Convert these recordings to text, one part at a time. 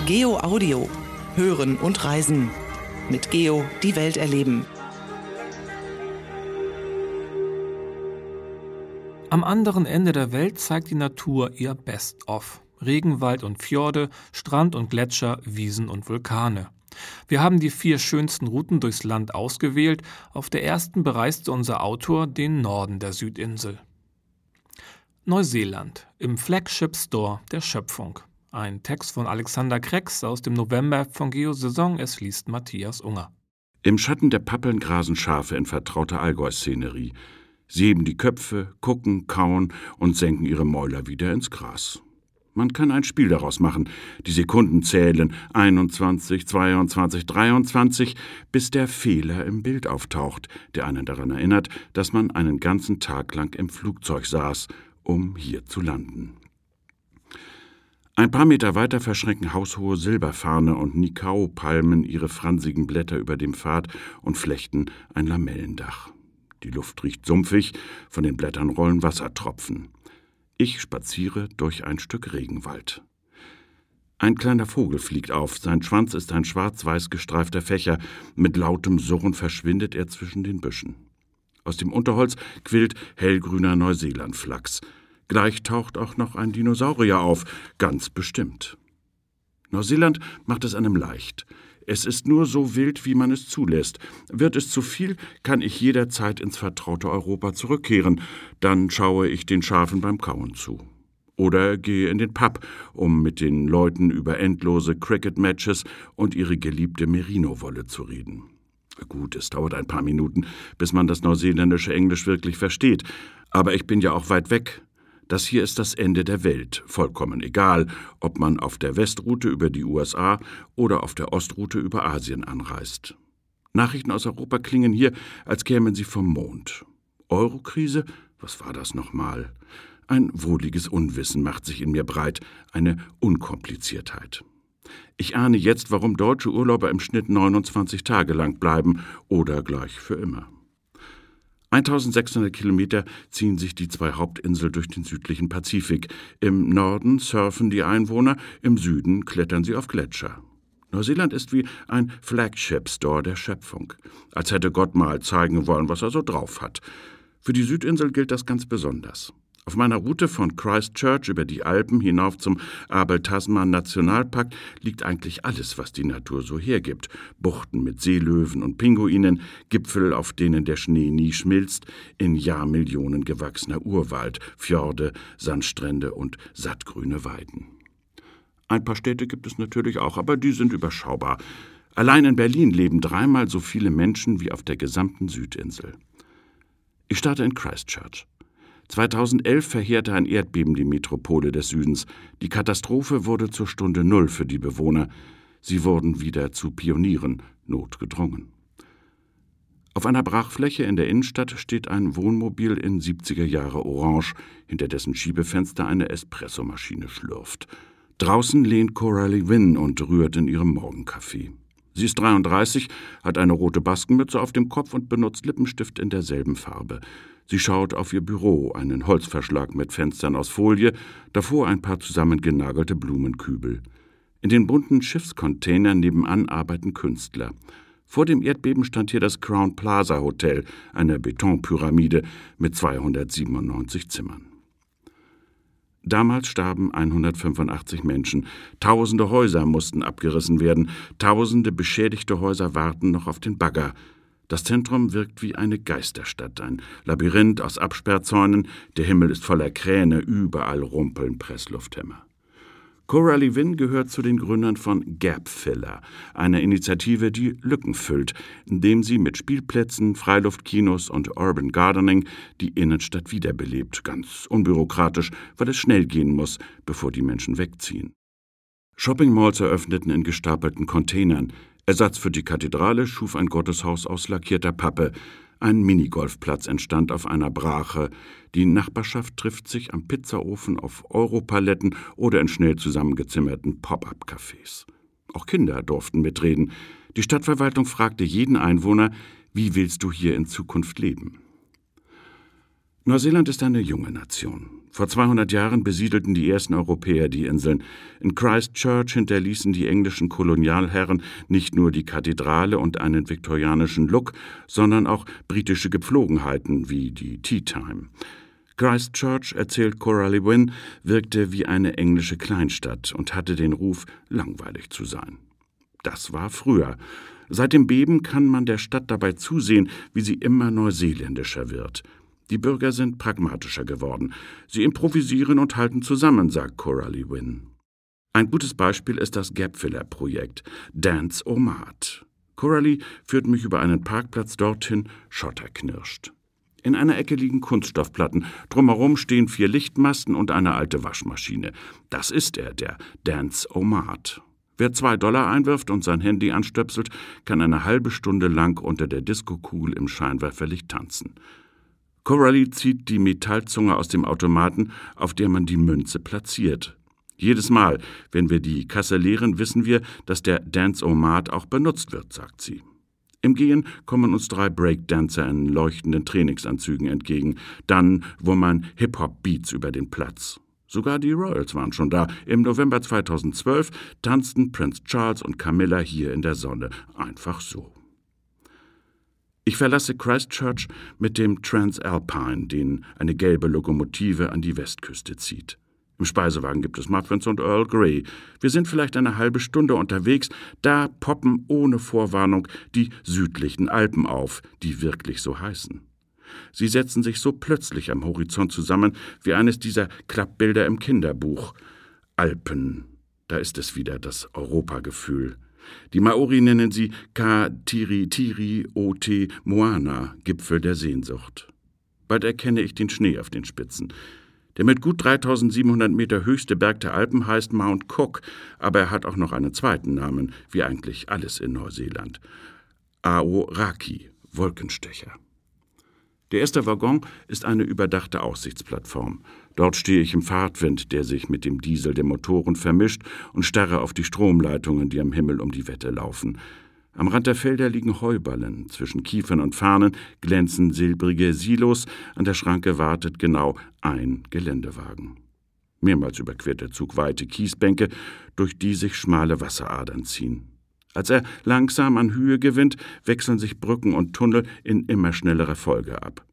Geo Audio. Hören und reisen. Mit Geo die Welt erleben. Am anderen Ende der Welt zeigt die Natur ihr Best-of. Regenwald und Fjorde, Strand und Gletscher, Wiesen und Vulkane. Wir haben die 4 schönsten Routen durchs Land ausgewählt. Auf der ersten bereiste unser Autor den Norden der Südinsel. Neuseeland, im Flagship Store der Schöpfung. Ein Text von Alexander Krex aus dem November von Geo-Saison, es liest Matthias Unger. Im Schatten der Pappeln grasen Schafe in vertrauter Allgäu-Szenerie. Sie heben die Köpfe, gucken, kauen und senken ihre Mäuler wieder ins Gras. Man kann ein Spiel daraus machen, die Sekunden zählen, 21, 22, 23, bis der Fehler im Bild auftaucht, der einen daran erinnert, dass man einen ganzen Tag lang im Flugzeug saß, um hier zu landen. Ein paar Meter weiter verschränken haushohe Silberfarne und Nikao-Palmen ihre fransigen Blätter über dem Pfad und flechten ein Lamellendach. Die Luft riecht sumpfig, von den Blättern rollen Wassertropfen. Ich spaziere durch ein Stück Regenwald. Ein kleiner Vogel fliegt auf, sein Schwanz ist ein schwarz-weiß gestreifter Fächer, mit lautem Surren verschwindet er zwischen den Büschen. Aus dem Unterholz quillt hellgrüner Neuseelandflachs. Gleich taucht auch noch ein Dinosaurier auf, ganz bestimmt. Neuseeland macht es einem leicht. Es ist nur so wild, wie man es zulässt. Wird es zu viel, kann ich jederzeit ins vertraute Europa zurückkehren. Dann schaue ich den Schafen beim Kauen zu. Oder gehe in den Pub, um mit den Leuten über endlose Cricket-Matches und ihre geliebte Merino-Wolle zu reden. Gut, es dauert ein paar Minuten, bis man das neuseeländische Englisch wirklich versteht. Aber ich bin ja auch weit weg. Das hier ist das Ende der Welt, vollkommen egal, ob man auf der Westroute über die USA oder auf der Ostroute über Asien anreist. Nachrichten aus Europa klingen hier, als kämen sie vom Mond. Eurokrise? Was war das nochmal? Ein wohliges Unwissen macht sich in mir breit, eine Unkompliziertheit. Ich ahne jetzt, warum deutsche Urlauber im Schnitt 29 Tage lang bleiben oder gleich für immer. 1600 Kilometer ziehen sich die 2 Hauptinseln durch den südlichen Pazifik. Im Norden surfen die Einwohner, im Süden klettern sie auf Gletscher. Neuseeland ist wie ein Flagship Store der Schöpfung, als hätte Gott mal zeigen wollen, was er so drauf hat. Für die Südinsel gilt das ganz besonders. Auf meiner Route von Christchurch über die Alpen hinauf zum Abel-Tasman-Nationalpark liegt eigentlich alles, was die Natur so hergibt. Buchten mit Seelöwen und Pinguinen, Gipfel, auf denen der Schnee nie schmilzt, in Jahrmillionen gewachsener Urwald, Fjorde, Sandstrände und sattgrüne Weiden. Ein paar Städte gibt es natürlich auch, aber die sind überschaubar. Allein in Berlin leben 3-mal so viele Menschen wie auf der gesamten Südinsel. Ich starte in Christchurch. 2011 verheerte ein Erdbeben die Metropole des Südens. Die Katastrophe wurde zur Stunde Null für die Bewohner. Sie wurden wieder zu Pionieren, notgedrungen. Auf einer Brachfläche in der Innenstadt steht ein Wohnmobil in 70er Jahre Orange, hinter dessen Schiebefenster eine Espressomaschine schlürft. Draußen lehnt Coralie Wynn und rührt in ihrem Morgenkaffee. Sie ist 33, hat eine rote Baskenmütze auf dem Kopf und benutzt Lippenstift in derselben Farbe. Sie schaut auf ihr Büro, einen Holzverschlag mit Fenstern aus Folie, davor ein paar zusammengenagelte Blumenkübel. In den bunten Schiffscontainern nebenan arbeiten Künstler. Vor dem Erdbeben stand hier das Crown Plaza Hotel, eine Betonpyramide mit 297 Zimmern. Damals starben 185 Menschen. Tausende Häuser mussten abgerissen werden. Tausende beschädigte Häuser warten noch auf den Bagger. Das Zentrum wirkt wie eine Geisterstadt, ein Labyrinth aus Absperrzäunen. Der Himmel ist voller Kräne, überall rumpeln Presslufthämmer. Coralie Wynn gehört zu den Gründern von Gap Filler, einer Initiative, die Lücken füllt, indem sie mit Spielplätzen, Freiluftkinos und Urban Gardening die Innenstadt wiederbelebt, ganz unbürokratisch, weil es schnell gehen muss, bevor die Menschen wegziehen. Shoppingmalls eröffneten in gestapelten Containern. Ersatz für die Kathedrale schuf ein Gotteshaus aus lackierter Pappe. Ein Minigolfplatz entstand auf einer Brache. Die Nachbarschaft trifft sich am Pizzaofen, auf Europaletten oder in schnell zusammengezimmerten Pop-up-Cafés. Auch Kinder durften mitreden. Die Stadtverwaltung fragte jeden Einwohner, wie willst du hier in Zukunft leben? Neuseeland ist eine junge Nation. Vor 200 Jahren besiedelten die ersten Europäer die Inseln. In Christchurch hinterließen die englischen Kolonialherren nicht nur die Kathedrale und einen viktorianischen Look, sondern auch britische Gepflogenheiten wie die Tea Time. Christchurch, erzählt Coralie Wynne, wirkte wie eine englische Kleinstadt und hatte den Ruf, langweilig zu sein. Das war früher. Seit dem Beben kann man der Stadt dabei zusehen, wie sie immer neuseeländischer wird. Die Bürger sind pragmatischer geworden. Sie improvisieren und halten zusammen, sagt Coralie Wynne. Ein gutes Beispiel ist das Gapfiller-Projekt Dance-O-Mat. Coralie führt mich über einen Parkplatz dorthin, Schotter knirscht. In einer Ecke liegen Kunststoffplatten, drumherum stehen 4 Lichtmasten und eine alte Waschmaschine. Das ist er, der Dance-O-Mat. Wer $2 einwirft und sein Handy anstöpselt, kann eine halbe Stunde lang unter der Diskokugel im Scheinwerferlicht tanzen. Coralie zieht die Metallzunge aus dem Automaten, auf der man die Münze platziert. Jedes Mal, wenn wir die Kasse leeren, wissen wir, dass der Dance-O-Mat auch benutzt wird, sagt sie. Im Gehen kommen uns 3 Breakdancer in leuchtenden Trainingsanzügen entgegen. Dann wummern Hip-Hop-Beats über den Platz. Sogar die Royals waren schon da. Im November 2012 tanzten Prince Charles und Camilla hier in der Sonne. Einfach so. Ich verlasse Christchurch mit dem Transalpine, den eine gelbe Lokomotive an die Westküste zieht. Im Speisewagen gibt es Muffins und Earl Grey. Wir sind vielleicht eine halbe Stunde unterwegs, da poppen ohne Vorwarnung die südlichen Alpen auf, die wirklich so heißen. Sie setzen sich so plötzlich am Horizont zusammen wie eines dieser Klappbilder im Kinderbuch. Alpen, da ist es wieder, das Europagefühl. Die Maori nennen sie Ka-Tiri-Tiri Oti Moana, Gipfel der Sehnsucht. Bald erkenne ich den Schnee auf den Spitzen. Der mit gut 3700 Meter höchste Berg der Alpen heißt Mount Cook, aber er hat auch noch einen zweiten Namen, wie eigentlich alles in Neuseeland. Aoraki, Wolkenstecher. Der erste Waggon ist eine überdachte Aussichtsplattform. Dort stehe ich im Fahrtwind, der sich mit dem Diesel der Motoren vermischt, und starre auf die Stromleitungen, die am Himmel um die Wette laufen. Am Rand der Felder liegen Heuballen, zwischen Kiefern und Farnen glänzen silbrige Silos, an der Schranke wartet genau ein Geländewagen. Mehrmals überquert der Zug weite Kiesbänke, durch die sich schmale Wasseradern ziehen. Als er langsam an Höhe gewinnt, wechseln sich Brücken und Tunnel in immer schnellerer Folge ab.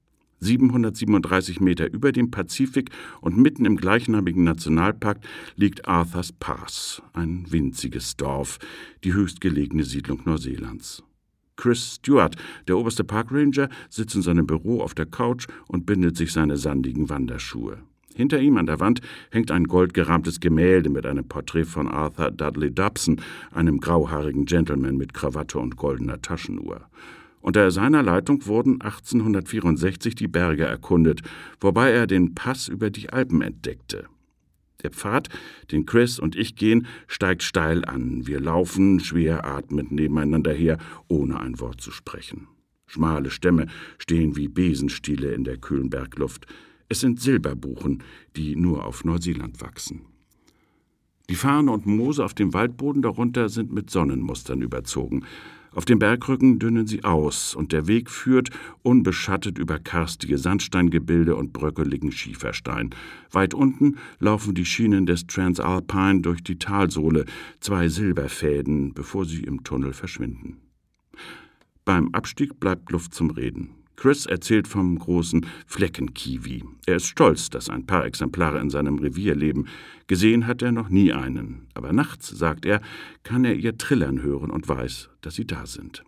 737 Meter über dem Pazifik und mitten im gleichnamigen Nationalpark liegt Arthurs Pass, ein winziges Dorf, die höchstgelegene Siedlung Neuseelands. Chris Stewart, der oberste Parkranger, sitzt in seinem Büro auf der Couch und bindet sich seine sandigen Wanderschuhe. Hinter ihm an der Wand hängt ein goldgerahmtes Gemälde mit einem Porträt von Arthur Dudley Dobson, einem grauhaarigen Gentleman mit Krawatte und goldener Taschenuhr. Unter seiner Leitung wurden 1864 die Berge erkundet, wobei er den Pass über die Alpen entdeckte. Der Pfad, den Chris und ich gehen, steigt steil an. Wir laufen schwer atmend nebeneinander her, ohne ein Wort zu sprechen. Schmale Stämme stehen wie Besenstiele in der kühlen Bergluft. Es sind Silberbuchen, die nur auf Neuseeland wachsen. Die Farne und Moose auf dem Waldboden darunter sind mit Sonnenmustern überzogen. Auf dem Bergrücken dünnen sie aus und der Weg führt unbeschattet über karstige Sandsteingebilde und bröckeligen Schieferstein. Weit unten laufen die Schienen des Transalpine durch die Talsohle, 2 Silberfäden, bevor sie im Tunnel verschwinden. Beim Abstieg bleibt Luft zum Reden. Chris erzählt vom großen Fleckenkiwi. Er ist stolz, dass ein paar Exemplare in seinem Revier leben. Gesehen hat er noch nie einen. Aber nachts, sagt er, kann er ihr Trillern hören und weiß, dass sie da sind.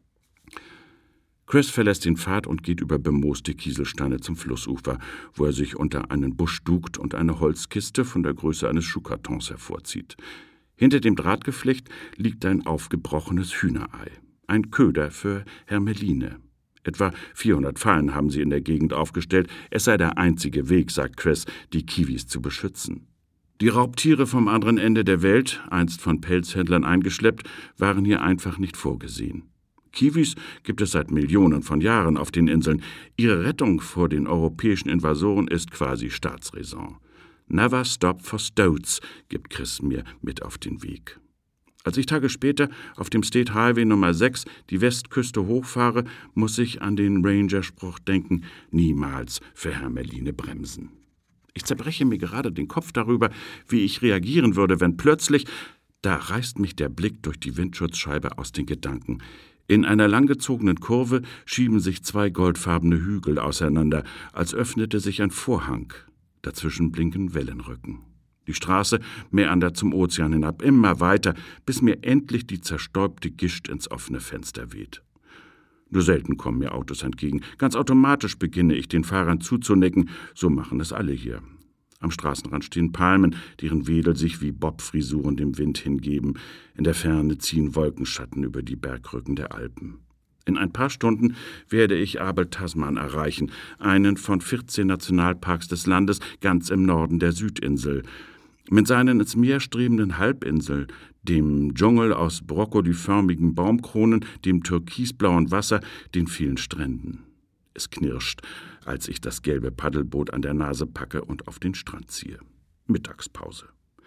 Chris verlässt den Pfad und geht über bemooste Kieselsteine zum Flussufer, wo er sich unter einen Busch duckt und eine Holzkiste von der Größe eines Schuhkartons hervorzieht. Hinter dem Drahtgeflecht liegt ein aufgebrochenes Hühnerei. Ein Köder für Hermeline. Etwa 400 Fallen haben sie in der Gegend aufgestellt. Es sei der einzige Weg, sagt Chris, die Kiwis zu beschützen. Die Raubtiere vom anderen Ende der Welt, einst von Pelzhändlern eingeschleppt, waren hier einfach nicht vorgesehen. Kiwis gibt es seit Millionen von Jahren auf den Inseln. Ihre Rettung vor den europäischen Invasoren ist quasi Staatsräson. Never stop for stoats, gibt Chris mir mit auf den Weg. Als ich Tage später auf dem State Highway Nummer 6 die Westküste hochfahre, muss ich an den Ranger-Spruch denken: niemals für Hermeline bremsen. Ich zerbreche mir gerade den Kopf darüber, wie ich reagieren würde, wenn plötzlich, da reißt mich der Blick durch die Windschutzscheibe aus den Gedanken. In einer langgezogenen Kurve schieben sich zwei goldfarbene Hügel auseinander, als öffnete sich ein Vorhang. Dazwischen blinken Wellenrücken. Die Straße meandert zum Ozean hinab, immer weiter, bis mir endlich die zerstäubte Gischt ins offene Fenster weht. Nur selten kommen mir Autos entgegen. Ganz automatisch beginne ich, den Fahrern zuzunicken. So machen es alle hier. Am Straßenrand stehen Palmen, deren Wedel sich wie Bobfrisuren dem Wind hingeben. In der Ferne ziehen Wolkenschatten über die Bergrücken der Alpen. In ein paar Stunden werde ich Abel Tasman erreichen, einen von 14 Nationalparks des Landes ganz im Norden der Südinsel. Mit seinen ins Meer strebenden Halbinseln, dem Dschungel aus brokkoliförmigen Baumkronen, dem türkisblauen Wasser, den vielen Stränden. Es knirscht, als ich das gelbe Paddelboot an der Nase packe und auf den Strand ziehe. Mittagspause.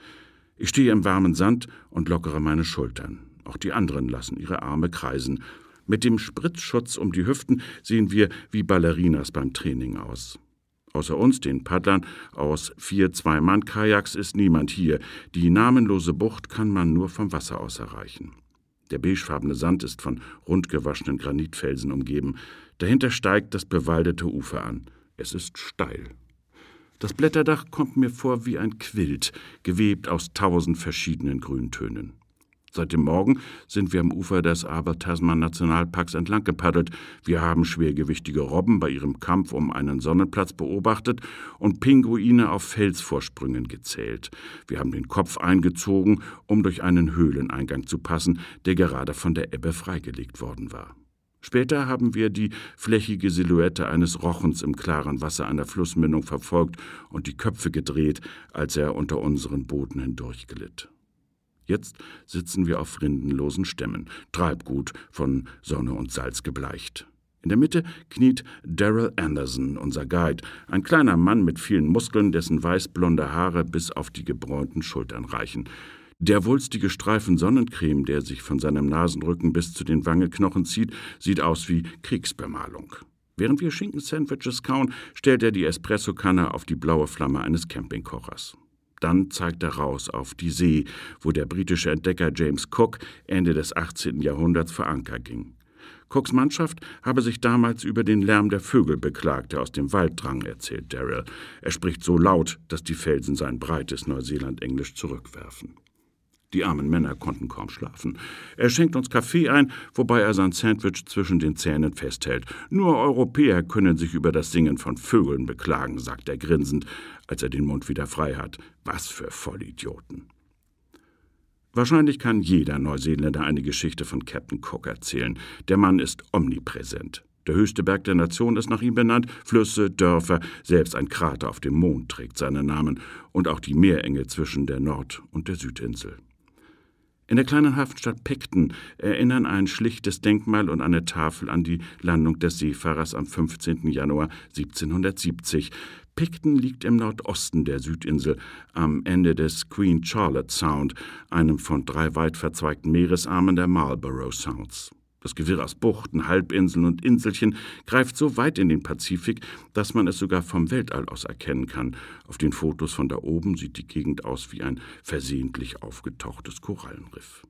Ich stehe im warmen Sand und lockere meine Schultern. Auch die anderen lassen ihre Arme kreisen. Mit dem Spritzschutz um die Hüften sehen wir wie Ballerinas beim Training aus. Außer uns, den Paddlern aus 4 Zwei-Mann-Kajaks, ist niemand hier. Die namenlose Bucht kann man nur vom Wasser aus erreichen. Der beigefarbene Sand ist von rundgewaschenen Granitfelsen umgeben. Dahinter steigt das bewaldete Ufer an. Es ist steil. Das Blätterdach kommt mir vor wie ein Quilt, gewebt aus 1000 verschiedenen Grüntönen. Seit dem Morgen sind wir am Ufer des Abel Tasman Nationalparks entlang gepaddelt. Wir haben schwergewichtige Robben bei ihrem Kampf um einen Sonnenplatz beobachtet und Pinguine auf Felsvorsprüngen gezählt. Wir haben den Kopf eingezogen, um durch einen Höhleneingang zu passen, der gerade von der Ebbe freigelegt worden war. Später haben wir die flächige Silhouette eines Rochens im klaren Wasser einer Flussmündung verfolgt und die Köpfe gedreht, als er unter unseren Booten hindurchglitt. Jetzt sitzen wir auf rindenlosen Stämmen, Treibgut von Sonne und Salz gebleicht. In der Mitte kniet Daryl Anderson, unser Guide, ein kleiner Mann mit vielen Muskeln, dessen weißblonde Haare bis auf die gebräunten Schultern reichen. Der wulstige Streifen Sonnencreme, der sich von seinem Nasenrücken bis zu den Wangenknochen zieht, sieht aus wie Kriegsbemalung. Während wir Schinkensandwiches kauen, stellt er die Espressokanne auf die blaue Flamme eines Campingkochers. Dann zeigt er raus auf die See, wo der britische Entdecker James Cook Ende des 18. Jahrhunderts vor Anker ging. Cooks Mannschaft habe sich damals über den Lärm der Vögel beklagt, der aus dem Wald drang, erzählt Daryl. Er spricht so laut, dass die Felsen sein breites Neuseeland-Englisch zurückwerfen. Die armen Männer konnten kaum schlafen. Er schenkt uns Kaffee ein, wobei er sein Sandwich zwischen den Zähnen festhält. Nur Europäer können sich über das Singen von Vögeln beklagen, sagt er grinsend, als er den Mund wieder frei hat. Was für Vollidioten. Wahrscheinlich kann jeder Neuseeländer eine Geschichte von Captain Cook erzählen. Der Mann ist omnipräsent. Der höchste Berg der Nation ist nach ihm benannt, Flüsse, Dörfer, selbst ein Krater auf dem Mond trägt seinen Namen und auch die Meerenge zwischen der Nord- und der Südinsel. In der kleinen Hafenstadt Picton erinnern ein schlichtes Denkmal und eine Tafel an die Landung des Seefahrers am 15. Januar 1770. Picton liegt im Nordosten der Südinsel, am Ende des Queen Charlotte Sound, einem von 3 weit verzweigten Meeresarmen der Marlborough Sounds. Das Gewirr aus Buchten, Halbinseln und Inselchen greift so weit in den Pazifik, dass man es sogar vom Weltall aus erkennen kann. Auf den Fotos von da oben sieht die Gegend aus wie ein versehentlich aufgetauchtes Korallenriff.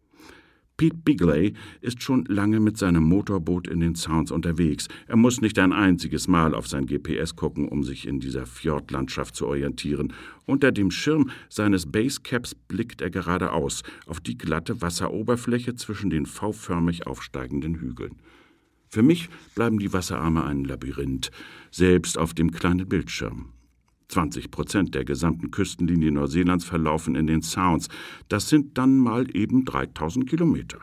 Pete Bigley ist schon lange mit seinem Motorboot in den Sounds unterwegs. Er muss nicht ein einziges Mal auf sein GPS gucken, um sich in dieser Fjordlandschaft zu orientieren. Unter dem Schirm seines Basecaps blickt er geradeaus auf die glatte Wasseroberfläche zwischen den V-förmig aufsteigenden Hügeln. Für mich bleiben die Wasserarme ein Labyrinth, selbst auf dem kleinen Bildschirm. 20% der gesamten Küstenlinie Neuseelands verlaufen in den Sounds. Das sind dann mal eben 3000 Kilometer.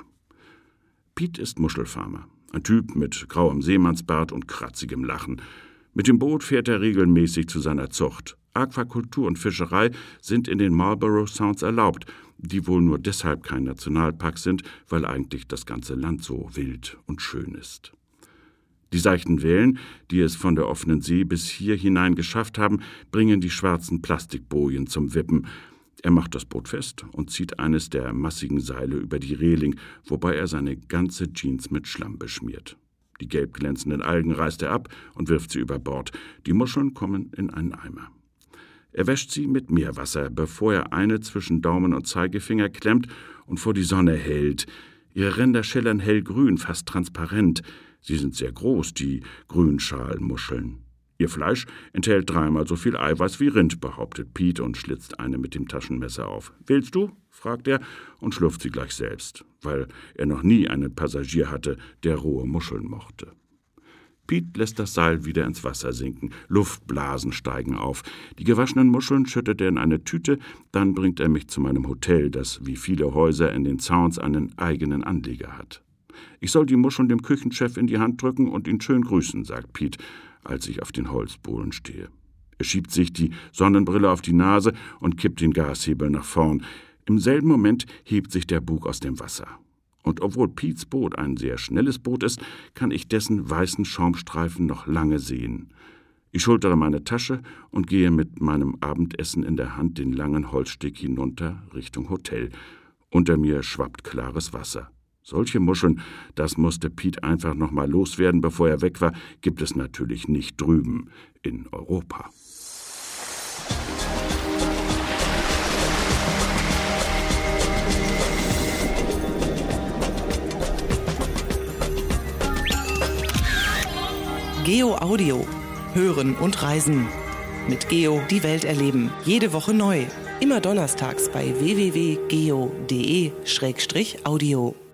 Pete ist Muschelfarmer, ein Typ mit grauem Seemannsbart und kratzigem Lachen. Mit dem Boot fährt er regelmäßig zu seiner Zucht. Aquakultur und Fischerei sind in den Marlborough Sounds erlaubt, die wohl nur deshalb kein Nationalpark sind, weil eigentlich das ganze Land so wild und schön ist. Die seichten Wellen, die es von der offenen See bis hier hinein geschafft haben, bringen die schwarzen Plastikbojen zum Wippen. Er macht das Boot fest und zieht eines der massigen Seile über die Reling, wobei er seine ganze Jeans mit Schlamm beschmiert. Die gelb glänzenden Algen reißt er ab und wirft sie über Bord. Die Muscheln kommen in einen Eimer. Er wäscht sie mit Meerwasser, bevor er eine zwischen Daumen und Zeigefinger klemmt und vor die Sonne hält. Ihre Ränder schillern hellgrün, fast transparent. Sie sind sehr groß, die Grünschalmuscheln. Ihr Fleisch enthält 3-mal so viel Eiweiß wie Rind, behauptet Pete und schlitzt eine mit dem Taschenmesser auf. »Willst du?« fragt er und schlürft sie gleich selbst, weil er noch nie einen Passagier hatte, der rohe Muscheln mochte. Pete lässt das Seil wieder ins Wasser sinken. Luftblasen steigen auf. Die gewaschenen Muscheln schüttet er in eine Tüte, dann bringt er mich zu meinem Hotel, das wie viele Häuser in den Sounds einen eigenen Anleger hat. Ich soll die Muscheln dem Küchenchef in die Hand drücken und ihn schön grüßen, sagt Pete, als ich auf den Holzbohlen stehe. Er schiebt sich die Sonnenbrille auf die Nase und kippt den Gashebel nach vorn. Im selben Moment hebt sich der Bug aus dem Wasser. Und obwohl Petes Boot ein sehr schnelles Boot ist, kann ich dessen weißen Schaumstreifen noch lange sehen. Ich schultere meine Tasche und gehe mit meinem Abendessen in der Hand den langen Holzsteg hinunter Richtung Hotel. Unter mir schwappt klares Wasser. Solche Muscheln, das musste Pete einfach noch mal loswerden, bevor er weg war, gibt es natürlich nicht drüben in Europa. Geo Audio. Hören und reisen. Mit Geo die Welt erleben. Jede Woche neu. Immer donnerstags bei www.geo.de/audio.